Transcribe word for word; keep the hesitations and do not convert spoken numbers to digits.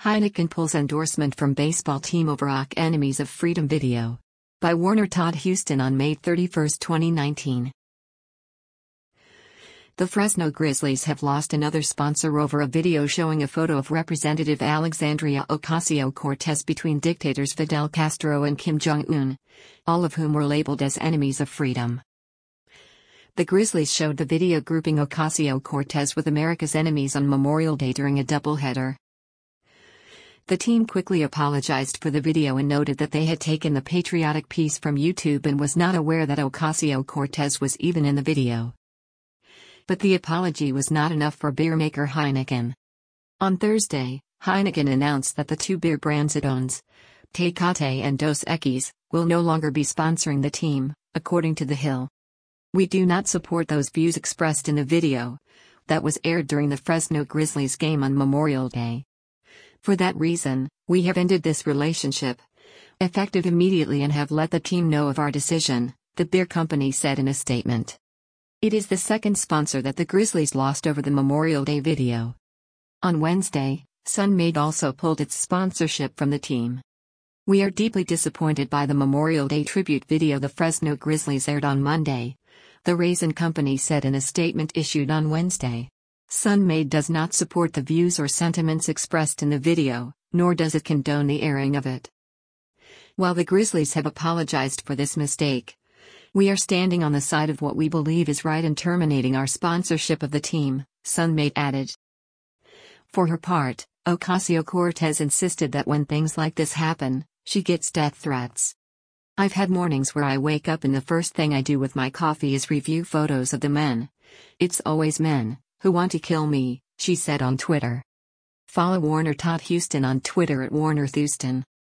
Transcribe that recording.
Heineken pulls endorsement from baseball team over O C Enemies of Freedom video. By Warner Todd Huston on May thirty-first, twenty nineteen. The Fresno Grizzlies have lost another sponsor over a video showing a photo of Representative Alexandria Ocasio-Cortez between dictators Fidel Castro and Kim Jong-un, all of whom were labeled as enemies of freedom. The Grizzlies showed the video grouping Ocasio-Cortez with America's enemies on Memorial Day during a doubleheader. The team quickly apologized for the video and noted that they had taken the patriotic piece from YouTube and was not aware that Ocasio-Cortez was even in the video. But the apology was not enough for beer maker Heineken. On Thursday, Heineken announced that the two beer brands it owns, Tecate and Dos Equis, will no longer be sponsoring the team, according to The Hill. "We do not support those views expressed in the video that was aired during the Fresno Grizzlies game on Memorial Day. For that reason, we have ended this relationship, effective immediately, and have let the team know of our decision," the beer company said in a statement. It is the second sponsor that the Grizzlies lost over the Memorial Day video. On Wednesday, Sun-Maid also pulled its sponsorship from the team. "We are deeply disappointed by the Memorial Day tribute video the Fresno Grizzlies aired on Monday," the Raisin Company said in a statement issued on Wednesday. Sun-Maid does not support the views or sentiments expressed in the video, nor does it condone the airing of it. While the Grizzlies have apologized for this mistake, "We are standing on the side of what we believe is right in terminating our sponsorship of the team," Sun-Maid added. For her part, Ocasio-Cortez insisted that when things like this happen, she gets death threats. "I've had mornings where I wake up and the first thing I do with my coffee is review photos of the men. It's always men who want to kill me," she said on Twitter. Follow Warner Todd Huston on Twitter at Warner Thuston.